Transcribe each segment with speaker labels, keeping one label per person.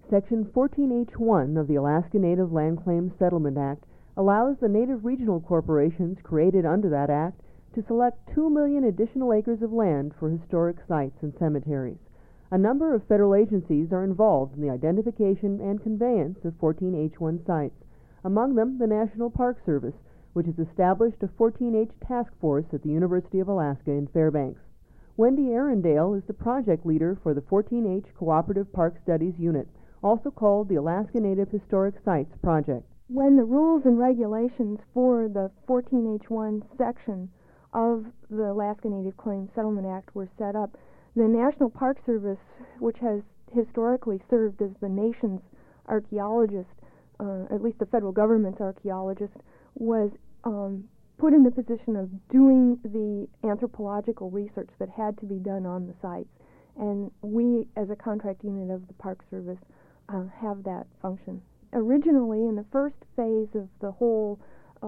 Speaker 1: Section 14H1 of the Alaska Native Land Claims Settlement Act allows the native regional corporations created under that act to select 2 million additional acres of land for historic sites and cemeteries. A number of federal agencies are involved in the identification and conveyance of 14H1 sites, among them the National Park Service, which has established a 14H task force at the University of Alaska in Fairbanks. Wendy Arundale is the project leader for the 14H Cooperative Park Studies Unit, also called the Alaska Native Historic Sites Project.
Speaker 2: When the rules and regulations for the 14H1 section of the Alaska Native Claims Settlement Act were set up, the National Park Service, which has historically served as the nation's archaeologist, at least the federal government's archaeologist, was put in the position of doing the anthropological research that had to be done on the sites. And we, as a contract unit of the Park Service, have that function. Originally, in the first phase of the whole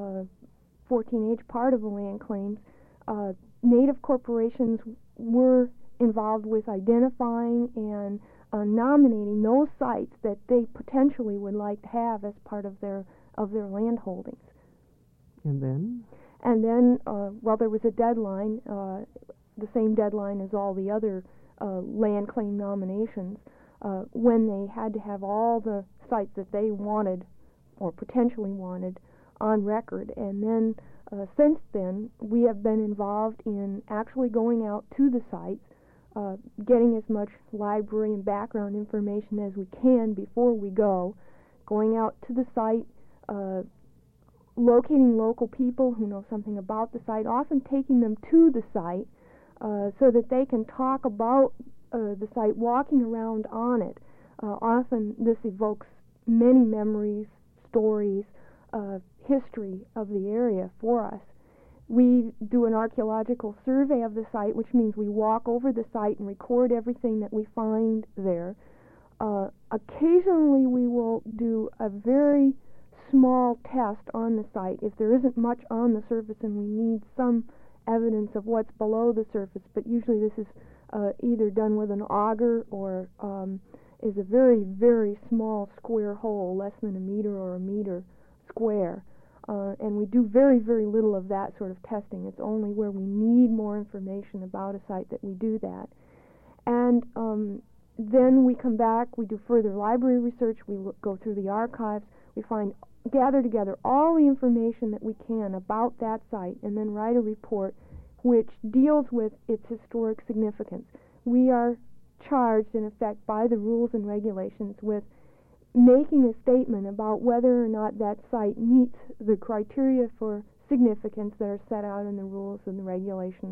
Speaker 2: 14H part of the land claims, Native corporations were involved with identifying and nominating those sites that they potentially would like to have as part of their land holdings.
Speaker 1: And then?
Speaker 2: And then, well, there was a deadline, the same deadline as all the other land claim nominations, when they had to have all the sites that they wanted or potentially wanted on record. And then, since then, we have been involved in actually going out to the sites, getting as much library and background information as we can before we go, going out to the site, locating local people who know something about the site, often taking them to the site so that they can talk about the site, walking around on it. Often this evokes many memories, stories, history of the area for us. We do an archaeological survey of the site, which means we walk over the site and record everything that we find there. Occasionally we will do a very small test on the site if there isn't much on the surface and we need some evidence of what's below the surface, but usually this is either done with an auger or is a very, very small square hole, less than a meter or a meter square. And we do very, very little of that sort of testing. It's only where we need more information about a site that we do that. And then we come back, we do further library research, we go through the archives, we gather together all the information that we can about that site, and then write a report which deals with its historic significance. We are charged, in effect, by the rules and regulations with making a statement about whether or not that site meets the criteria for significance that are set out in the rules and the regulations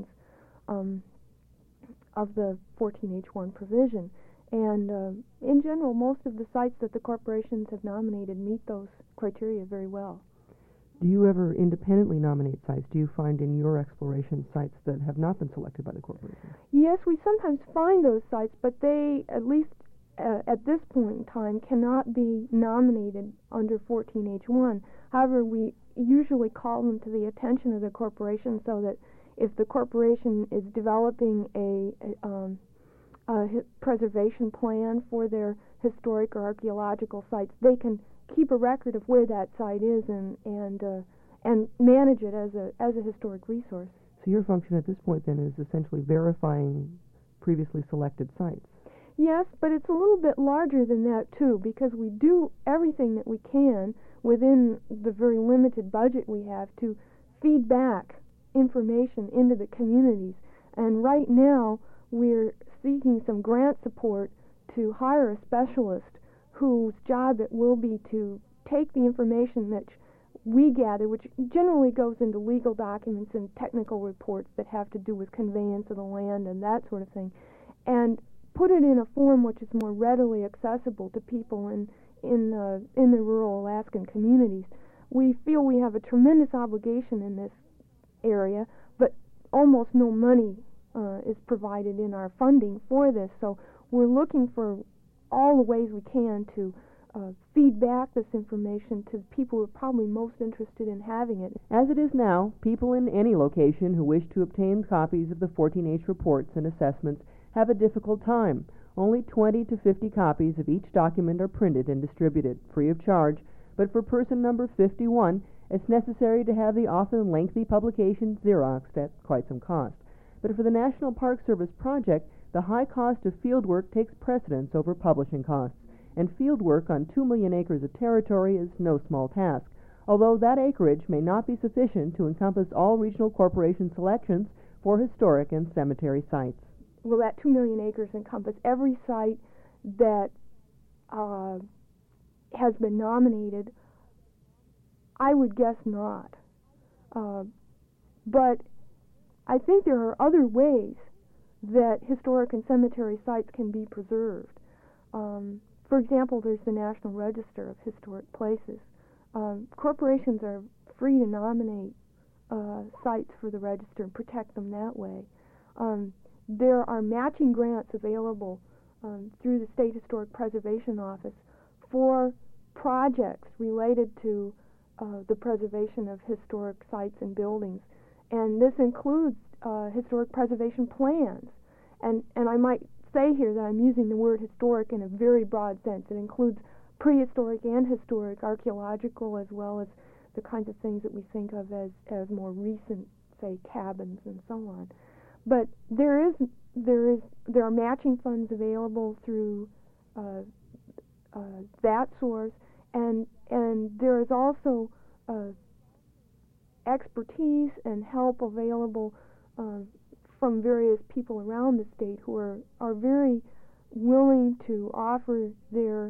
Speaker 2: of the 14H1 provision. And in general, most of the sites that the corporations have nominated meet those criteria very well.
Speaker 1: Do you ever independently nominate sites? Do you find in your exploration sites that have not been selected by the corporation?
Speaker 2: Yes, we sometimes find those sites, but they, at least at this point in time, cannot be nominated under 14H1. However, we usually call them to the attention of the corporation so that if the corporation is developing a preservation plan for their historic or archaeological sites, they can keep a record of where that site is and manage it as a historic resource.
Speaker 1: So your function at this point then is essentially verifying previously selected sites.
Speaker 2: Yes, but it's a little bit larger than that too, because we do everything that we can within the very limited budget we have to feed back information into the communities. And right now we're seeking some grant support to hire a specialist whose job it will be to take the information that we gather, which generally goes into legal documents and technical reports that have to do with conveyance of the land and that sort of thing, and put it in a form which is more readily accessible to people in the rural Alaskan communities. We feel we have a tremendous obligation in this area, but almost no money is provided in our funding for this, so we're looking for all the ways we can to feed back this information to people who are probably most interested in having it.
Speaker 1: As it is now, people in any location who wish to obtain copies of the 14H reports and assessments have a difficult time. Only 20 to 50 copies of each document are printed and distributed, free of charge, but for person number 51, it's necessary to have the often lengthy publication Xeroxed at quite some cost. But for the National Park Service project, the high cost of fieldwork takes precedence over publishing costs, and fieldwork on 2 million acres of territory is no small task, although that acreage may not be sufficient to encompass all regional corporation selections for historic and cemetery sites.
Speaker 2: Will that 2 million acres encompass every site that has been nominated? I would guess not. But I think there are other ways that historic and cemetery sites can be preserved. For example, there's the National Register of Historic Places. Corporations are free to nominate sites for the register and protect them that way. There are matching grants available through the State Historic Preservation Office for projects related to the preservation of historic sites and buildings. And this includes historic preservation plans. And I might say here that I'm using the word historic in a very broad sense. It includes prehistoric and historic, archaeological, as well as the kinds of things that we think of as more recent, say, cabins and so on. But there are matching funds available through that source, and there is also expertise and help available from various people around the state who are very willing to offer their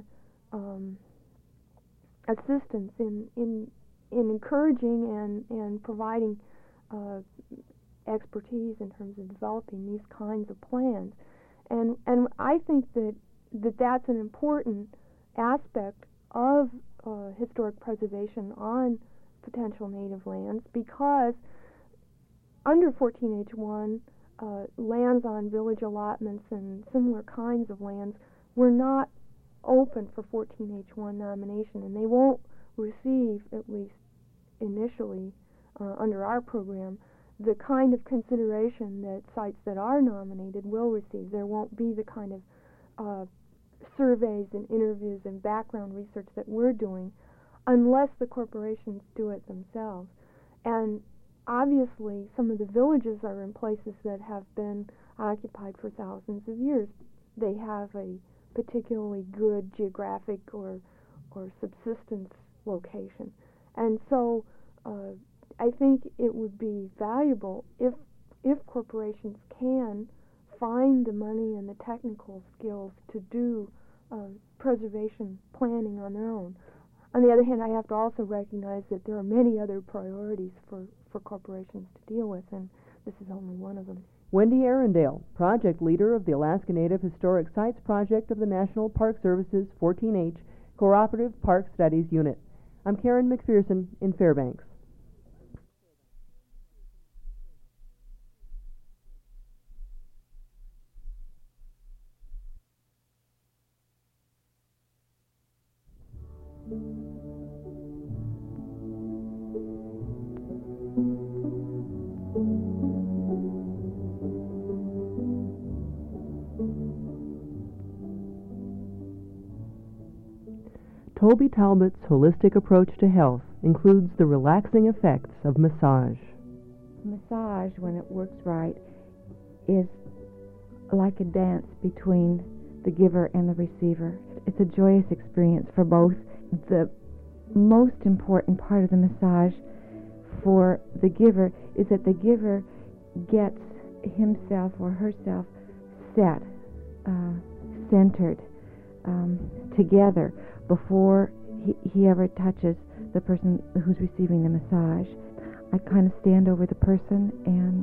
Speaker 2: assistance in encouraging and providing expertise in terms of developing these kinds of plans. And I think that's an important aspect of historic preservation on potential native lands, because under 14H1, lands on village allotments and similar kinds of lands were not open for 14H1 nomination, and they won't receive, at least initially under our program, the kind of consideration that sites that are nominated will receive. There won't be the kind of surveys and interviews and background research that we're doing unless the corporations do it themselves. And obviously some of the villages are in places that have been occupied for thousands of years. They have a particularly good geographic or subsistence location. And so I think it would be valuable if corporations can find the money and the technical skills to do preservation planning on their own. On the other hand, I have to also recognize that there are many other priorities for corporations to deal with, and this is only one of them.
Speaker 1: Wendy Arundel, project leader of the Alaska Native Historic Sites Project of the National Park Service's 14H Cooperative Park Studies Unit. I'm Karen McPherson in Fairbanks. Toby Talbot's holistic approach to health includes the relaxing effects of massage.
Speaker 3: Massage, when it works right, is like a dance between the giver and the receiver. It's a joyous experience for both. The most important part of the massage for the giver is that the giver gets himself or herself set, centered, together before he ever touches the person who's receiving the massage. I kind of stand over the person and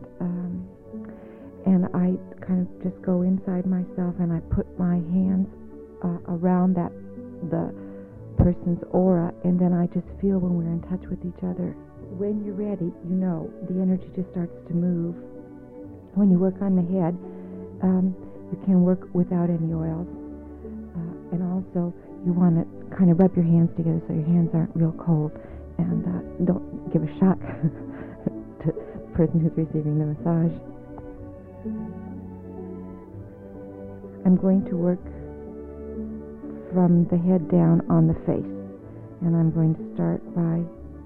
Speaker 3: I kind of just go inside myself and I put my hands around the person's aura, and then I just feel when we're in touch with each other. When you're ready, you know, the energy just starts to move. When you work on the head, you can work without any oils. And also, you want to kind of rub your hands together so your hands aren't real cold, and don't give a shock to the person who's receiving the massage. I'm going to work from the head down on the face. And I'm going to start by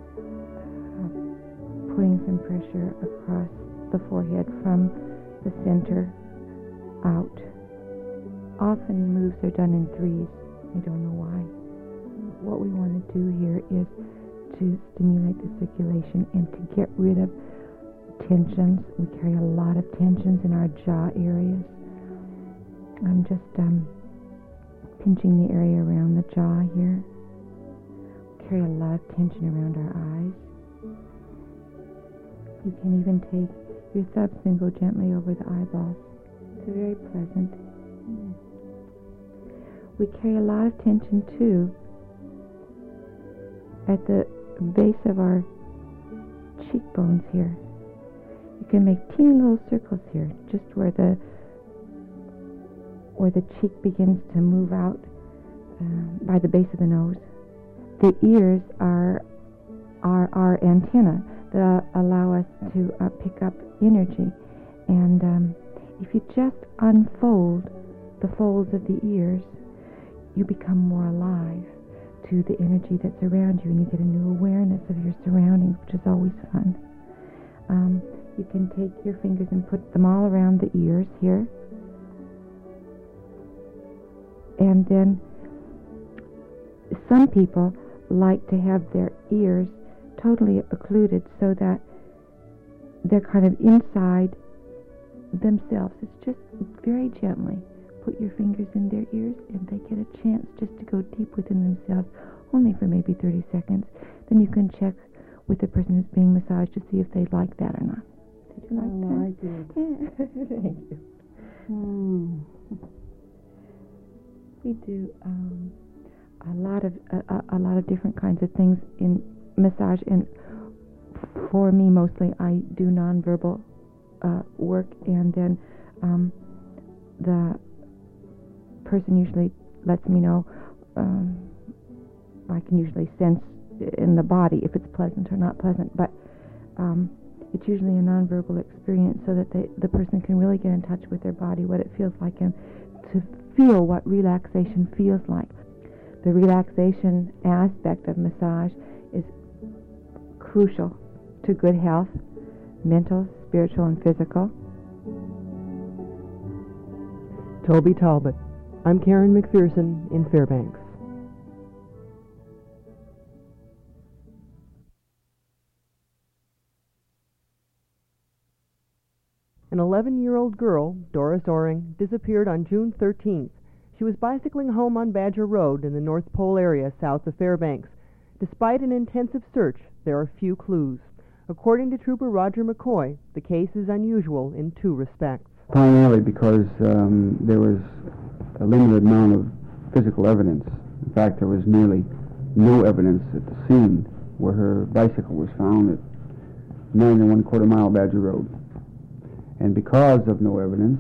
Speaker 3: putting some pressure across the forehead from the center out. Often moves are done in threes. I don't know why. What we want to do here is to stimulate the circulation and to get rid of tensions. We carry a lot of tensions in our jaw areas. I'm just pinching the area around the jaw here. We carry a lot of tension around our eyes. You can even take your thumbs and go gently over the eyeballs. It's very pleasant. We carry a lot of tension too at the base of our cheekbones here. You can make teeny little circles here, just where the cheek begins to move out by the base of the nose. The ears are our antenna that allow us to pick up energy. And if you just unfold the folds of the ears, you become more alive to the energy that's around you, and you get a new awareness of your surroundings, which is always fun. You can take your fingers and put them all around the ears here. And then some people like to have their ears totally occluded so that they're kind of inside themselves. It's just very gently put your fingers in their ears, and they get a chance just to go deep within themselves, only for maybe 30 seconds. Then you can check with the person who's being massaged to see if they like that or not. Did you like that?
Speaker 1: I did.
Speaker 3: Thank you. We do a lot of different kinds of things in massage, and for me mostly I do nonverbal work, and then the person usually lets me know. I can usually sense in the body if it's pleasant or not pleasant, but it's usually a nonverbal experience so that the person can really get in touch with their body, what it feels like, and to feel what relaxation feels like. The relaxation aspect of massage is crucial to good health, mental, spiritual, and physical.
Speaker 1: Toby Talbot. I'm Karen McPherson in Fairbanks. An 11-year-old girl, Doris Oring, disappeared on June 13th. She was bicycling home on Badger Road in the North Pole area south of Fairbanks. Despite an intensive search, there are few clues. According to Trooper Roger McCoy, the case is unusual in two respects.
Speaker 4: Primarily because there was a limited amount of physical evidence. In fact, there was nearly no evidence at the scene where her bicycle was found at 9 1/4 mile Badger Road. And because of no evidence,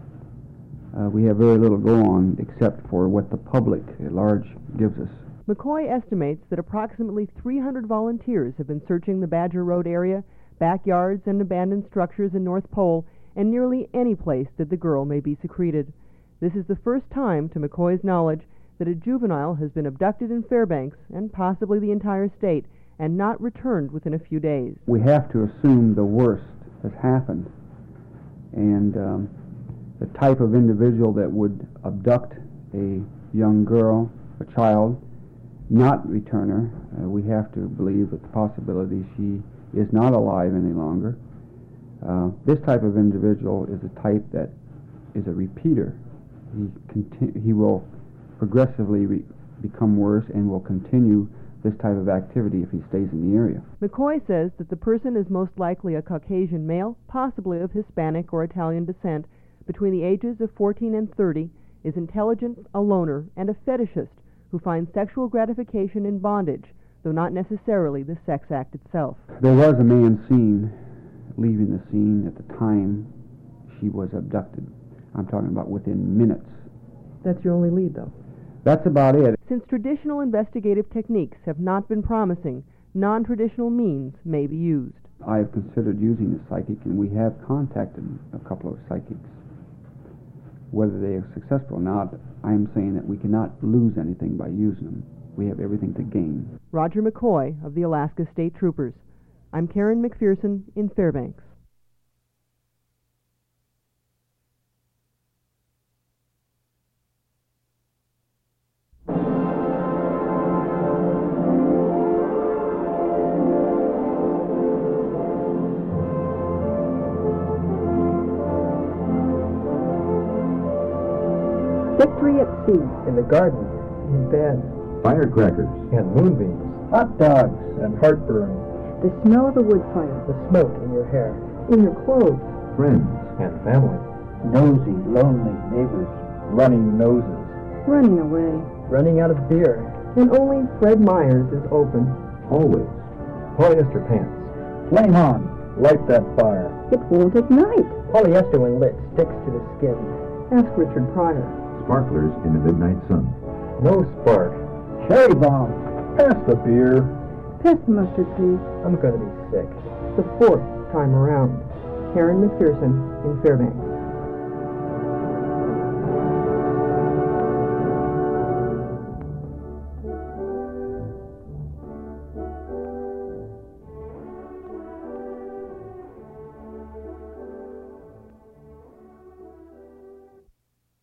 Speaker 4: we have very little go on except for what the public at large gives us.
Speaker 1: McCoy estimates that approximately 300 volunteers have been searching the Badger Road area, backyards and abandoned structures in North Pole, and nearly any place that the girl may be secreted. This is the first time, to McCoy's knowledge, that a juvenile has been abducted in Fairbanks, and possibly the entire state, and not returned within a few days.
Speaker 4: We have to assume the worst has happened. And the type of individual that would abduct a young girl, a child, not return her, we have to believe that the possibility she is not alive any longer. This type of individual is a type that is a repeater. He will progressively become worse and will continue this type of activity if he stays in the area.
Speaker 1: McCoy says that the person is most likely a Caucasian male, possibly of Hispanic or Italian descent, between the ages of 14 and 30, is intelligent, a loner, and a fetishist who finds sexual gratification in bondage, though not necessarily the sex act itself.
Speaker 4: There was a man seen leaving the scene at the time she was abducted. I'm talking about within minutes.
Speaker 1: That's your only lead, though.
Speaker 4: That's about it.
Speaker 1: Since traditional investigative techniques have not been promising, non-traditional means may be used.
Speaker 4: I have considered using a psychic, and we have contacted a couple of psychics. whether they are successful or not, I'm saying that we cannot lose anything by using them. We have everything to gain.
Speaker 1: Roger McCoy of the Alaska State Troopers. I'm Karen McPherson in Fairbanks.
Speaker 5: Victory at sea.
Speaker 6: In the garden. In bed.
Speaker 7: Firecrackers.
Speaker 6: And moonbeams.
Speaker 5: Hot dogs.
Speaker 6: And heartburn.
Speaker 5: The smell of the wood fire.
Speaker 6: The smoke in your hair.
Speaker 5: In your clothes.
Speaker 7: Friends.
Speaker 6: And family.
Speaker 5: Nosy, lonely neighbors.
Speaker 6: Running noses.
Speaker 5: Running away.
Speaker 6: Running out of beer.
Speaker 5: When only Fred Meyer's is open.
Speaker 7: Always.
Speaker 6: Polyester pants.
Speaker 5: Flame on.
Speaker 6: Light that fire.
Speaker 5: It won't ignite.
Speaker 6: Polyester when lit sticks to the skin.
Speaker 5: Ask Richard Pryor.
Speaker 7: Sparklers in the midnight sun.
Speaker 6: No spark.
Speaker 5: Cherry bomb.
Speaker 6: Pass the beer.
Speaker 5: Pass the mustard, please.
Speaker 6: I'm gonna be sick.
Speaker 5: The fourth time around. Karen McPherson in Fairbanks.